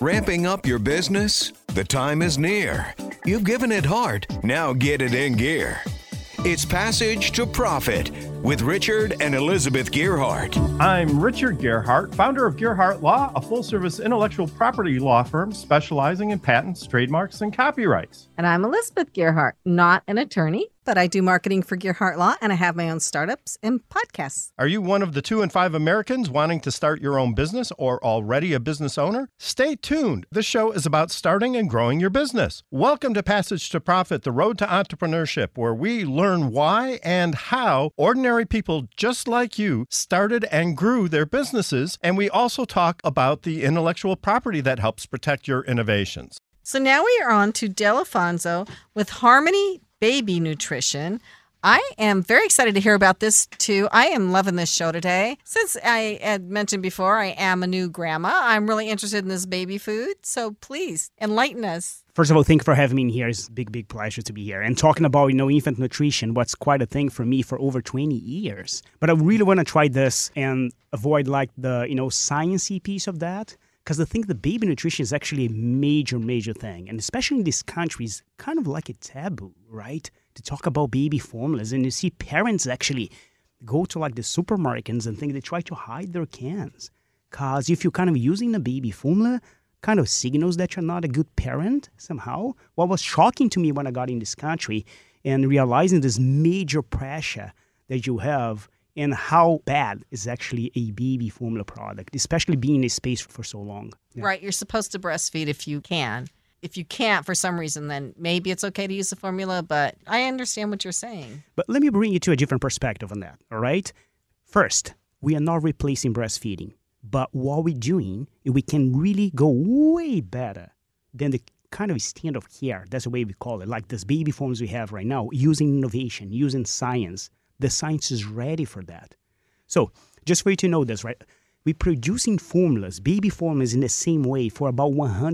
Ramping up your business? The time is near. You've given it heart. Now get it in gear. It's Passage to Profit with Richard and Elizabeth Gearhart. I'm Richard Gearhart, founder of Gearhart Law, a full-service intellectual property law firm specializing in patents, trademarks, and copyrights. And I'm Elizabeth Gearhart, not an attorney, but I do marketing for Gearhart Law, and I have my own startups and podcasts. Are you one of the 2 in 5 Americans wanting to start your own business or already a business owner? Stay tuned. This show is about starting and growing your business. Welcome to Passage to Profit, the road to entrepreneurship, where we learn why and how ordinary people just like you started and grew their businesses, and we also talk about the intellectual property that helps protect your innovations. So now we are on to Delafonso with Harmony Baby Nutrition. I am very excited to hear about this, too. I am loving this show today. Since I had mentioned before, I am a new grandma. I'm really interested in this baby food. So please enlighten us. First of all, thank you for having me in here. It's a big pleasure to be here. And talking about, infant nutrition, what's quite a thing for me for over 20 years. But I really want to try this and avoid the, sciencey piece of that. Because I think the baby nutrition is actually a major thing. And especially in this country, it's kind of like a taboo, right? To talk about baby formulas. And you see parents actually go to the supermarkets and think they try to hide their cans. Because if you're kind of using a baby formula, kind of signals that you're not a good parent somehow. What was shocking to me when I got in this country and realizing this major pressure that you have and how bad is actually a baby formula product, especially being in a space for so long. Yeah. Right. You're supposed to breastfeed if you can. If you can't for some reason, then maybe it's okay to use the formula, but I understand what you're saying. But let me bring you to a different perspective on that, all right? First, we are not replacing breastfeeding, but what we're doing is we can really go way better than the kind of standard of care. That's the way we call it, like this baby formulas we have right now, using innovation, using science. The science is ready for that. So, just for you to know this, right? We're producing formulas, baby formulas in the same way for about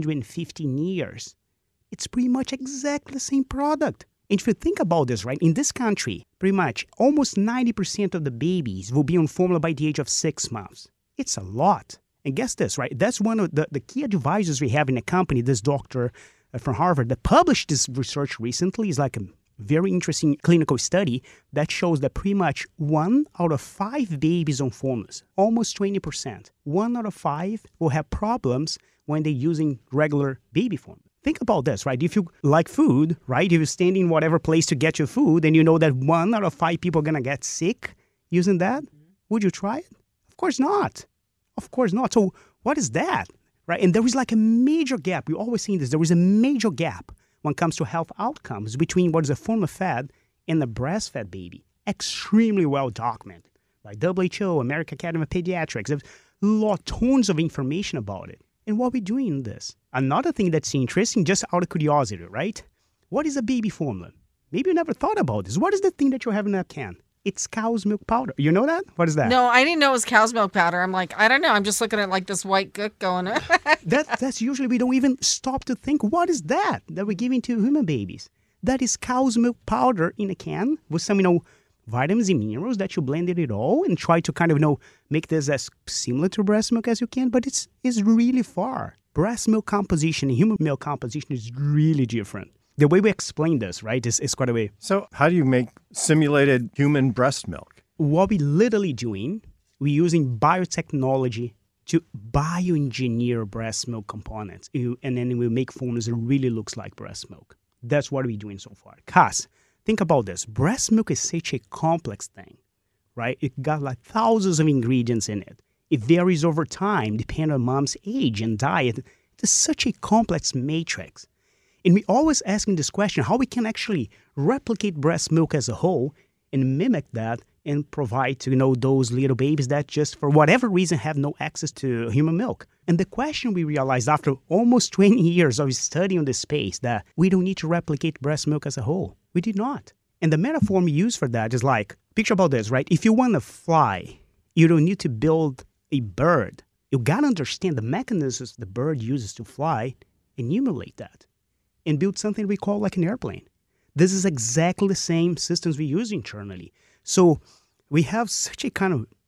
115 years. It's pretty much exactly the same product. And if you think about this, right, in this country, pretty much almost 90% of the babies will be on formula by the age of 6 months. It's a lot. And guess this, right? That's one of the key advisors we have in the company, this doctor from Harvard that published this research recently. Is like a very interesting clinical study that shows that pretty much 1 out of 5 babies on formulas, almost 20%, 1 out of 5 will have problems when they're using regular baby formula. Think about this, right? If you like food, right? If you stand in whatever place to get your food and you know that 1 out of 5 people are going to get sick using that, would you try it? Of course not. Of course not. So what is that, right? And there is a major gap. We're always seeing this. There is a major gap when it comes to health outcomes between what is a formula fed and a breastfed baby. Extremely well documented by WHO, American Academy of Pediatrics. There's tons of information about it. And what we're doing in this. Another thing that's interesting, just out of curiosity, right? What is a baby formula? Maybe you never thought about this. What is the thing that you have in that can? It's cow's milk powder. You know that? What is that? No, I didn't know it was cow's milk powder. I'm like, I don't know. I'm just looking at this white gook going. That's usually, we don't even stop to think, what is that we're giving to human babies? That is cow's milk powder in a can with some, vitamins and minerals that you blended it all and try to kind of, make this as similar to breast milk as you can, but it's really far. Breast milk composition and human milk composition is really different. The way we explain this, right, is quite a way. So how do you make simulated human breast milk? What we're literally doing, we're using biotechnology to bioengineer breast milk components. And then we make formulas that really looks like breast milk. That's what we're doing so far. Because think about this. Breast milk is such a complex thing, right? It got thousands of ingredients in it. It varies over time, depending on mom's age and diet. It's such a complex matrix. And we always asking this question, how we can actually replicate breast milk as a whole and mimic that and provide to, those little babies that just for whatever reason have no access to human milk. And the question we realized after almost 20 years of studying this space that we don't need to replicate breast milk as a whole. We did not. And the metaphor we use for that is picture about this, right? If you want to fly, you don't need to build a bird. You got to understand the mechanisms the bird uses to fly and emulate that. And build something we call an airplane. This is exactly the same systems we use internally. So we have such a kind of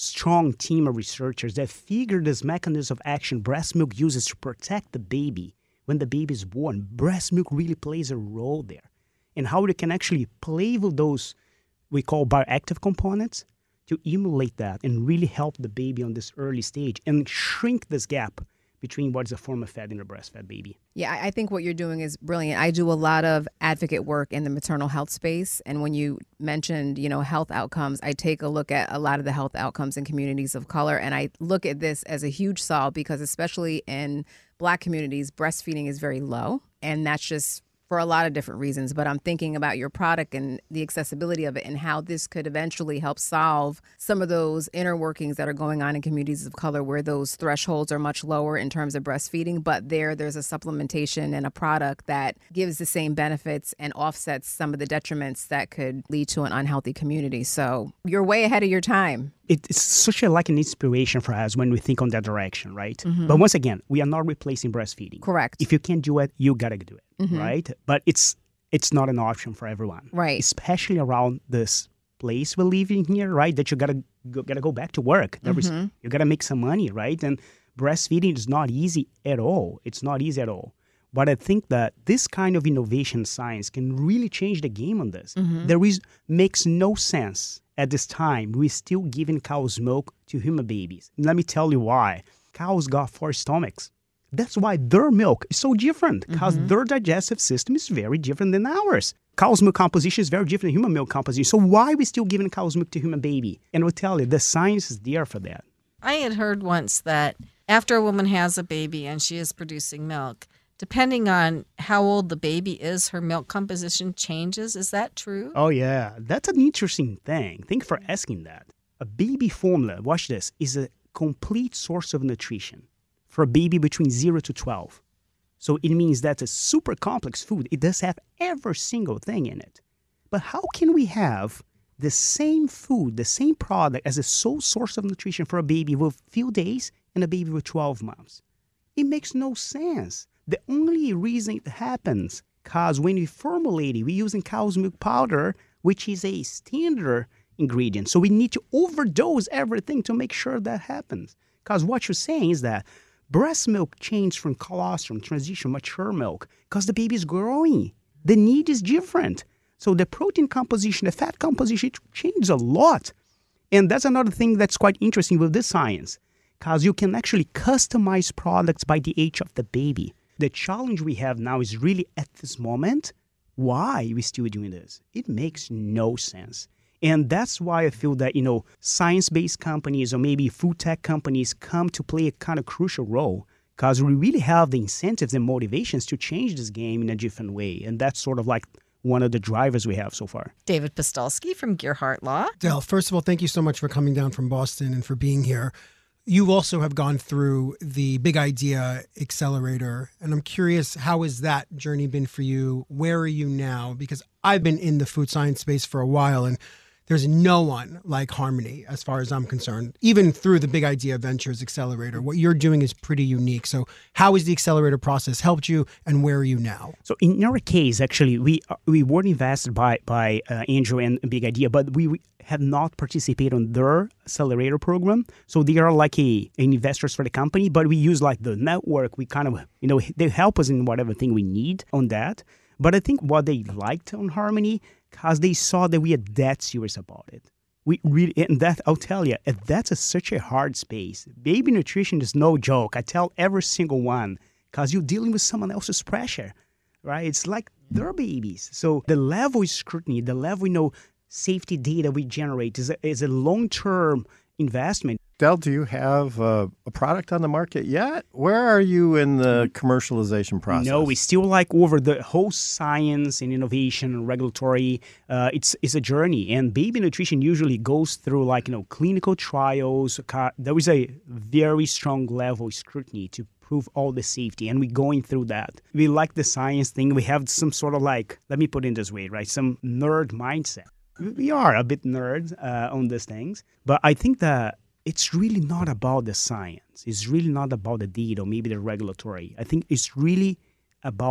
strong team of researchers that figured this mechanism of action breast milk uses to protect the baby when the baby is born. Breast milk really plays a role there. And how it can actually play with those we call bioactive components to emulate that and really help the baby on this early stage and shrink this gap between what is a form of fed and a breastfed baby. Yeah, I think what you're doing is brilliant. I do a lot of advocate work in the maternal health space. And when you mentioned, health outcomes, I take a look at a lot of the health outcomes in communities of color. And I look at this as a huge solve because especially in Black communities, breastfeeding is very low. And that's just for a lot of different reasons, but I'm thinking about your product and the accessibility of it and how this could eventually help solve some of those inner workings that are going on in communities of color where those thresholds are much lower in terms of breastfeeding, but there's a supplementation and a product that gives the same benefits and offsets some of the detriments that could lead to an unhealthy community. So you're way ahead of your time. It's such an inspiration for us when we think on that direction, right? Mm-hmm. But once again, we are not replacing breastfeeding. Correct. If you can't do it, you gotta do it, right? But it's not an option for everyone, right? Especially around this place we live in here, right? That you gotta go back to work. You gotta make some money, right? And breastfeeding is not easy at all. It's not easy at all. But I think that this kind of innovation science can really change the game on this. Makes no sense at this time. We're still giving cow's milk to human babies. Let me tell you why. Cows got 4 stomachs. That's why their milk is so different, because their digestive system is very different than ours. Cow's milk composition is very different than human milk composition. So why are we still giving cow's milk to human baby? And I'll tell you, the science is there for that. I had heard once that after a woman has a baby and she is producing milk, depending on how old the baby is, her milk composition changes. Is that true? Oh, yeah. That's an interesting thing. Thank you for asking that. A baby formula, watch this, is a complete source of nutrition for a baby between 0 to 12. So it means that's a super complex food. It does have every single thing in it. But how can we have the same food, the same product as a sole source of nutrition for a baby with few days and a baby with 12 months? It makes no sense. The only reason it happens, because when we formulate it, we're using cow's milk powder, which is a standard ingredient. So we need to overdose everything to make sure that happens. Because what you're saying is that breast milk changed from colostrum, transition, mature milk, because the baby is growing. The need is different. So the protein composition, the fat composition changes a lot. And that's another thing that's quite interesting with this science, because you can actually customize products by the age of the baby. The challenge we have now is really at this moment, why are we still doing this? It makes no sense. And that's why I feel that, science-based companies or maybe food tech companies come to play a kind of crucial role, because we really have the incentives and motivations to change this game in a different way. And that's sort of like one of the drivers we have so far. David Pistolsky from Gearhart Law. Del, first of all, thank you so much for coming down from Boston and for being here. You also have gone through the Big Idea Accelerator, and I'm curious, how has that journey been for you? Where are you now? Because I've been in the food science space for a while, and there's no one like Harmony as far as I'm concerned. Even through the Big Idea Ventures Accelerator, what you're doing is pretty unique. So how has the accelerator process helped you, and where are you now? So in our case, actually, we were invested by Andrew and Big Idea, but we have not participated on their accelerator program. So they are like investors for the company, but we use like the network. We kind of, they help us in whatever thing we need on that. But I think what they liked on Harmony, because they saw that we are that serious about it. We really, and that, I'll tell you, that's such a hard space. Baby nutrition is no joke. I tell every single one, because you're dealing with someone else's pressure, right? It's like their babies. So the level of scrutiny, the level, safety data we generate is a long-term investment. Del, do you have a product on the market yet? Where are you in the commercialization process? No, we still over the whole science and innovation and regulatory. It's a journey, and baby nutrition usually goes through clinical trials. There is a very strong level of scrutiny to prove all the safety, and we're going through that. We like the science thing. We have some sort of let me put it this way, right? Some nerd mindset. We are a bit nerds on these things, but I think that it's really not about the science. It's really not about the data or maybe the regulatory. I think it's really about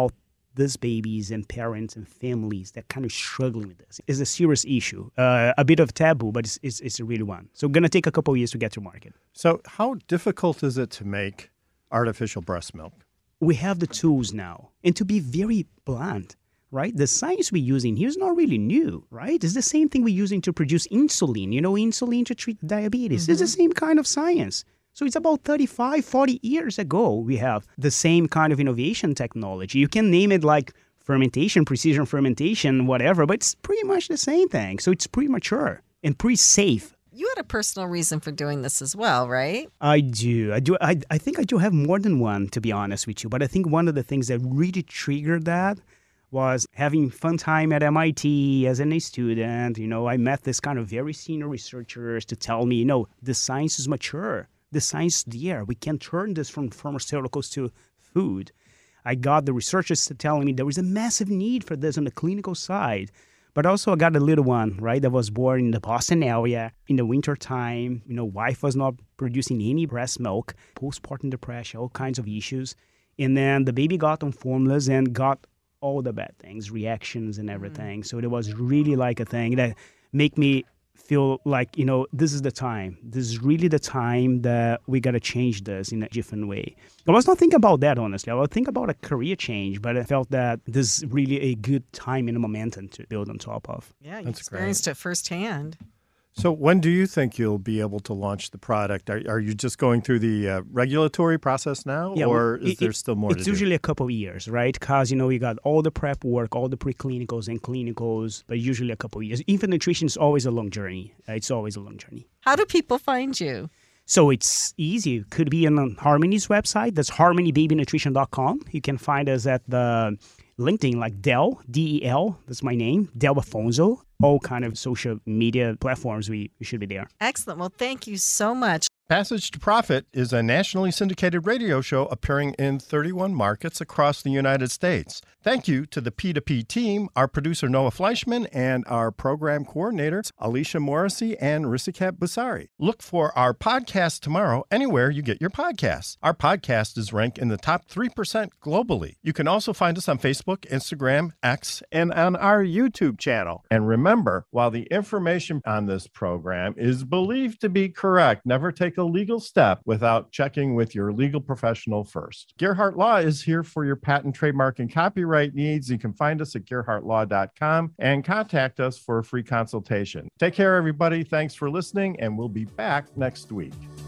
these babies and parents and families that kind of struggling with this. It's a serious issue, a bit of taboo, but it's a real one. So going to take a couple of years to get to market. So how difficult is it to make artificial breast milk? We have the tools now. And to be very blunt, right? The science we're using here is not really new, right? It's the same thing we're using to produce insulin, insulin to treat diabetes. It's the same kind of science. So it's about 35, 40 years ago, we have the same kind of innovation technology. You can name it like fermentation, precision fermentation, whatever, but it's pretty much the same thing. So it's pretty mature and pretty safe. You had a personal reason for doing this as well, right? I do. I think I do have more than one, to be honest with you. But I think one of the things that really triggered that was having fun time at MIT as a student. I met this kind of very senior researchers to tell me, the science is mature. The science is there. We can turn this from pharmaceuticals to food. I got the researchers telling me there was a massive need for this on the clinical side. But also I got a little one, right, that was born in the Boston area in the winter time. Wife was not producing any breast milk, postpartum depression, all kinds of issues. And then the baby got on formulas and got all the bad things, reactions and everything. So it was really like a thing that make me feel like, this is the time. This is really the time that we got to change this in a different way. I was not thinking about that, honestly. I was thinking about a career change, but I felt that this is really a good time and a momentum to build on top of. Yeah, you experienced it firsthand. So when do you think you'll be able to launch the product? Are you just going through the regulatory process now, or is there still more to do? It's usually a couple of years, right? Because, you got all the prep work, all the preclinicals and clinicals, but usually a couple of years. Infant nutrition is always a long journey. It's always a long journey. How do people find you? So it's easy. It could be on Harmony's website. That's harmonybabynutrition.com. You can find us at the LinkedIn, like Del, D-E-L, that's my name, Del Afonso. All kind of social media platforms, we should be there. Excellent. Well, thank you so much. Passage to Profit is a nationally syndicated radio show appearing in 31 markets across the United States. Thank you to the P2P team, our producer Noah Fleischman, and our program coordinators Alicia Morrissey and Risikat Busari. Look for our podcast tomorrow anywhere you get your podcasts. Our podcast is ranked in the top 3% globally. You can also find us on Facebook, Instagram, X, and on our YouTube channel. And remember, while the information on this program is believed to be correct, never take a legal step without checking with your legal professional first. Gerhardt Law is here for your patent, trademark, and copyright needs. You can find us at gerhardtlaw.com and contact us for a free consultation. Take care, everybody. Thanks for listening, and we'll be back next week.